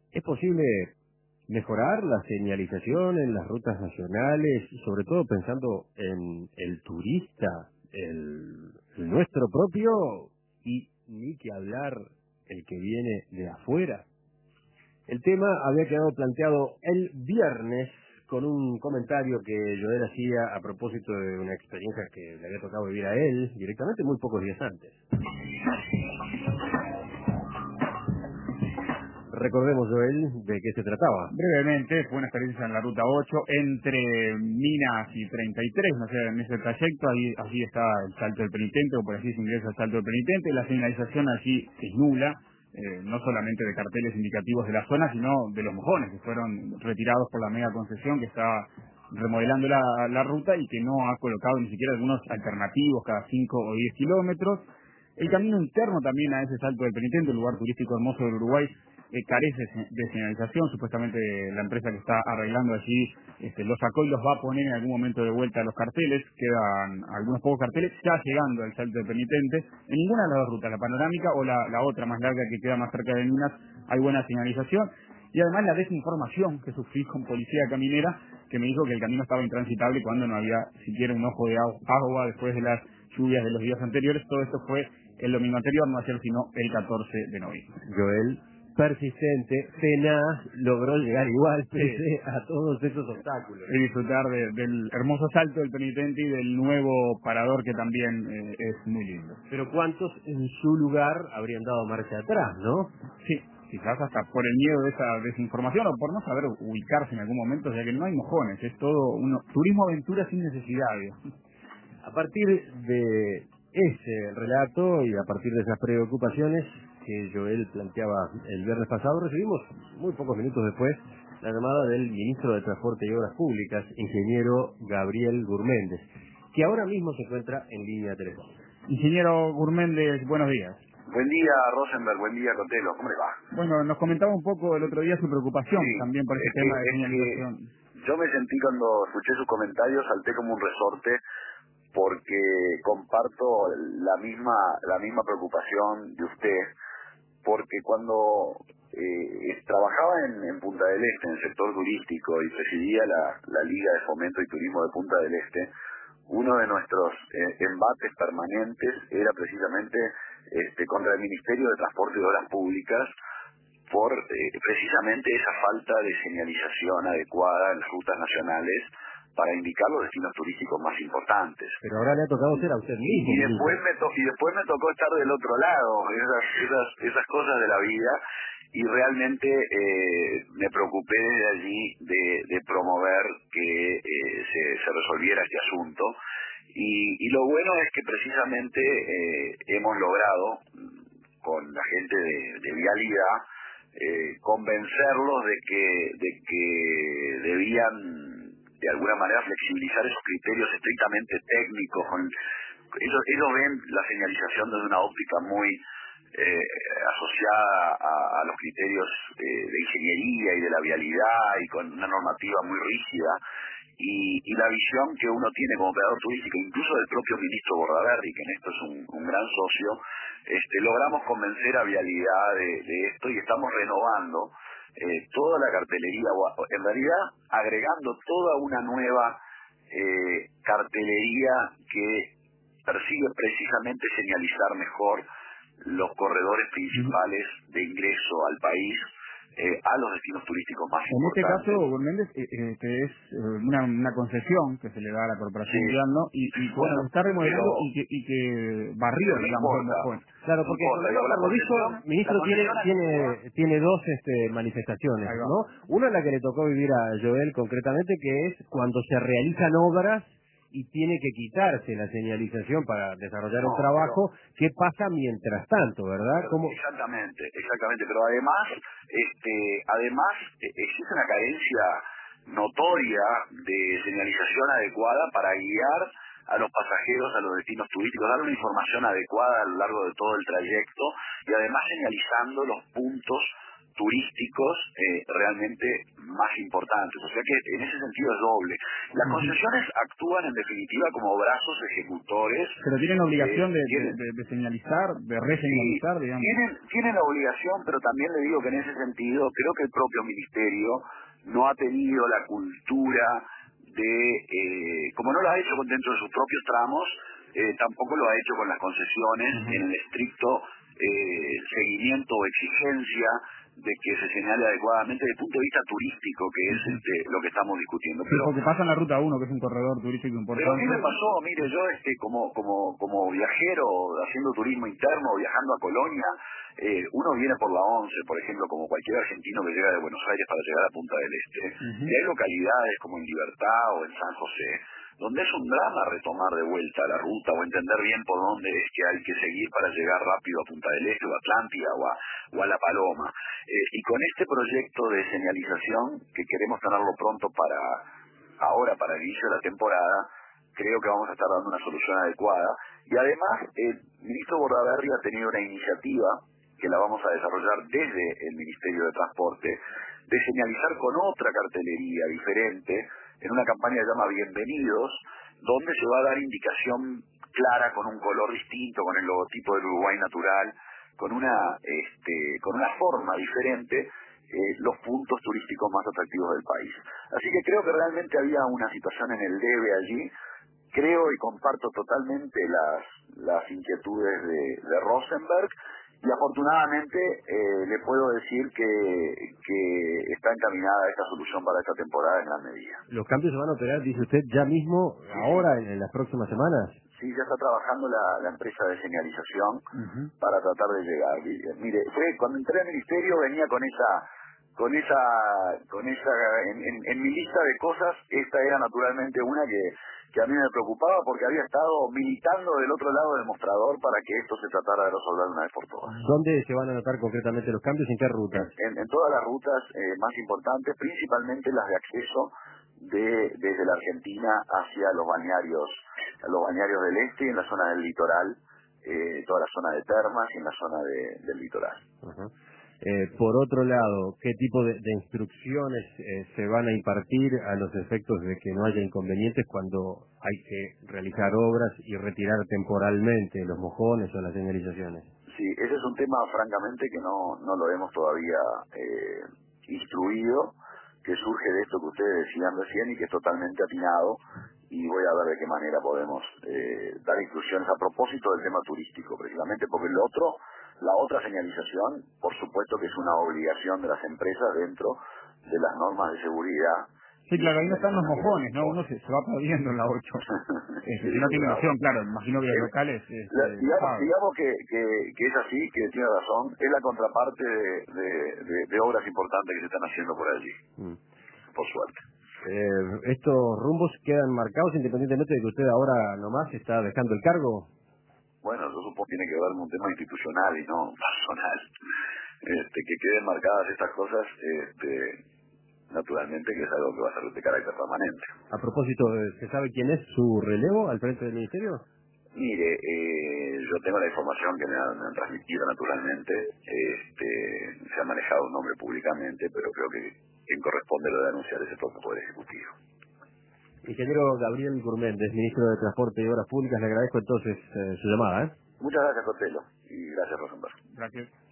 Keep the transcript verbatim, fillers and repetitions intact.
¿Es posible mejorar la señalización en las rutas nacionales, sobre todo pensando en el turista, el, el nuestro propio, y ni que hablar el que viene de afuera? El tema había quedado planteado el viernes con un comentario que Joel hacía a propósito de una experiencia que le había tocado vivir a él directamente muy pocos días antes. Recordemos, Joel, de qué se trataba. Brevemente, fue una experiencia en la Ruta ocho, entre Minas y treinta y tres, no sé, en ese trayecto, ahí, allí está el Salto del Penitente, o por así se ingresa el Salto del Penitente, la señalización allí es nula, eh, no solamente de carteles indicativos de la zona, sino de los mojones, que fueron retirados por la mega concesión que está remodelando la, la ruta y que no ha colocado ni siquiera algunos alternativos cada cinco o diez kilómetros. El camino interno también a ese Salto del Penitente, un lugar turístico hermoso del Uruguay, eh, carece de señalización. Supuestamente la empresa que está arreglando allí este, lo sacó y los va a poner en algún momento de vuelta a los carteles. Quedan algunos pocos carteles ya llegando al Salto del Penitente. En ninguna de las dos rutas, la panorámica o la, la otra más larga que queda más cerca de Minas, hay buena señalización. Y además la desinformación que sufrí con policía caminera, que me dijo que el camino estaba intransitable cuando no había siquiera un ojo de agua después de las lluvias de los días anteriores. Todo esto fue el domingo anterior, no ayer, sino el catorce de noviembre. Joel, persistente, tenaz, logró llegar igual pese Sí. a todos esos obstáculos. Y disfrutar de, del hermoso Salto del Penitente y del nuevo parador que también eh, es muy lindo. Pero ¿cuántos en su lugar habrían dado marcha atrás, no? Sí, quizás hasta por el miedo de esa desinformación o por no saber ubicarse en algún momento, ya que no hay mojones, es todo un turismo aventura sin necesidad. Digamos. A partir de ese relato y a partir de esas preocupaciones que Joel planteaba el viernes pasado, recibimos muy pocos minutos después la llamada del ministro de Transporte y Obras Públicas, ingeniero Gabriel Gurméndez, que ahora mismo se encuentra en línea telefónica. Ingeniero Gurméndez, buenos días. Buen día, Rosenberg, buen día, Cotelo, ¿cómo le va? Bueno, nos comentaba un poco el otro día su preocupación Sí, también por ese es tema que, de es señalización. que yo me sentí cuando escuché sus comentarios, salté como un resorte, porque comparto la misma la misma preocupación de usted, porque cuando eh, trabajaba en, en Punta del Este, en el sector turístico, y presidía la, la Liga de Fomento y Turismo de Punta del Este, uno de nuestros eh, embates permanentes era precisamente este, contra el Ministerio de Transporte y Obras Públicas, por eh, precisamente esa falta de señalización adecuada en las rutas nacionales para indicar los destinos turísticos más importantes. Pero ahora le ha tocado ser a usted mismo. Y después me, to y después me tocó estar del otro lado, esas, esas, esas cosas de la vida, y realmente eh, me preocupé desde allí de, de promover que eh, se, se resolviera este asunto. Y, y lo bueno es que precisamente eh, hemos logrado, con la gente de, de Vialidad, eh, convencerlos de que, de que debían de alguna manera flexibilizar esos criterios estrictamente técnicos. Con, ellos, ellos ven la señalización desde una óptica muy eh, asociada a, a los criterios eh, de ingeniería y de la vialidad, y con una normativa muy rígida, y, y la visión que uno tiene como operador turístico, incluso del propio ministro Bordaberry, que en esto es un, un gran socio. Este, logramos convencer a Vialidad de, de esto, y estamos renovando Eh, toda la cartelería, en realidad agregando toda una nueva eh, cartelería que persigue precisamente señalizar mejor los corredores principales de ingreso al país, eh, a los destinos turísticos más En este importantes. caso, Gurméndez, eh, eh, que es eh, una, una concesión que se le da a la Corporación Sí. Vial, ¿no? Y, y bueno, Bueno, lo está remodelando pero- y que, y que barrió, pero no digamos, el importa. mojón. Claro, No porque importa, digo, la por lo visto, concesión, ministro, la tiene concesión tiene actúa. tiene dos este, manifestaciones, Ahí va. ¿no? Una, la que le tocó vivir a Joel concretamente, que es cuando se realizan obras y tiene que quitarse la señalización para desarrollar No, un trabajo. ¿Qué pasa mientras tanto, verdad? ¿Cómo? Exactamente, exactamente, pero además, este, además eh, existe una carencia notoria de señalización adecuada para guiar a los pasajeros a los destinos turísticos, dar una información adecuada a lo largo de todo el trayecto, y además señalizando los puntos turísticos eh, realmente más importantes. O sea que en ese sentido es doble. Las concesiones actúan en definitiva como brazos ejecutores. Pero tienen obligación eh, de, tienen, de, de, de señalizar, de reseñalizar, sí, digamos. Tienen, tienen la obligación, pero también le digo que en ese sentido creo que el propio ministerio no ha tenido la cultura de, eh, como no lo ha hecho dentro de sus propios tramos, eh, tampoco lo ha hecho con las concesiones uh-huh. en el estricto eh, seguimiento o exigencia de que se señale adecuadamente desde el punto de vista turístico, que es uh-huh. este, lo que estamos discutiendo. Pero, sí, porque pasa en la ruta uno, que es un corredor turístico importante. Pero a mí me pasó, mire, yo este, como, como, como viajero, haciendo turismo interno, viajando a Colonia, eh, uno viene por la once, por ejemplo, como cualquier argentino que llega de Buenos Aires para llegar a Punta del Este, uh-huh. y hay localidades como en Libertad o en San José, donde es un drama retomar de vuelta la ruta o entender bien por dónde es que hay que seguir para llegar rápido a Punta del Este o a Atlántida o a, o a La Paloma. Eh, y con este proyecto de señalización, que queremos tenerlo pronto para ahora, para el inicio de la temporada, creo que vamos a estar dando una solución adecuada. Y además, el ministro Bordaberry ha tenido una iniciativa, que la vamos a desarrollar desde el Ministerio de Transporte, de señalizar con otra cartelería diferente, en una campaña que se llama Bienvenidos, donde se va a dar indicación clara, con un color distinto, con el logotipo del Uruguay natural, con una este, con una forma diferente, eh, los puntos turísticos más atractivos del país. Así que creo que realmente había una situación en el debe allí. Creo y comparto totalmente las, las inquietudes de, de Rosenberg, y afortunadamente eh, le puedo decir que, que está encaminada esta solución para esta temporada en gran medida. ¿Los cambios se van a operar, dice usted, ya mismo, sí, ahora, sí. En, en las próximas semanas? Sí, ya está trabajando la, la empresa de señalización uh-huh. para tratar de llegar. Mire, fue cuando entré al ministerio venía con esa, con esa, con esa, en, en, en mi lista de cosas, esta era naturalmente una que, que a mí me preocupaba, porque había estado militando del otro lado del mostrador para que esto se tratara de resolver una vez por todas. ¿Dónde se van a notar concretamente los cambios? ¿En qué rutas? En, en, en todas las rutas eh, más importantes, principalmente las de acceso de desde la Argentina hacia los balnearios, a los balnearios del este, y en la zona del litoral, eh, toda la zona de termas y en la zona de, del litoral. Uh-huh. Eh, por otro lado, ¿qué tipo de, de instrucciones eh, se van a impartir a los efectos de que no haya inconvenientes cuando hay que realizar obras y retirar temporalmente los mojones o las señalizaciones? Sí, ese es un tema francamente que no, no lo hemos todavía eh, instruido, que surge de esto que ustedes decían recién y que es totalmente atinado, y voy a ver de qué manera podemos eh, dar instrucciones a propósito del tema turístico, precisamente porque el otro, la otra señalización, por supuesto que es una obligación de las empresas dentro de las normas de seguridad. Sí, claro, ahí no están los mojones, ¿no? Uno se, se va perdiendo en la ocho. Este, si no tiene noción, claro, imagino que los locales... Este, la, digamos digamos que, que, que es así, que tiene razón, es la contraparte de, de, de, de obras importantes que se están haciendo por allí, mm. por suerte. Eh, ¿Estos rumbos quedan marcados independientemente de que usted ahora nomás está dejando el cargo? Bueno, yo supongo que tiene que ver con un tema institucional y no personal. Este, que queden marcadas estas cosas, este, naturalmente que es algo que va a ser de carácter permanente. A propósito, ¿se sabe quién es su relevo al frente del ministerio? Mire, eh, yo tengo la información que me han, me han transmitido naturalmente. Este, se ha manejado un nombre públicamente, pero creo que quien corresponde lo de anunciar es el propio Poder Ejecutivo. Ingeniero Gabriel Gurméndez, ministro de Transporte y Obras Públicas, le agradezco entonces eh, su llamada. ¿eh? Muchas gracias, Cotelo, y gracias, Rosenberg. Gracias.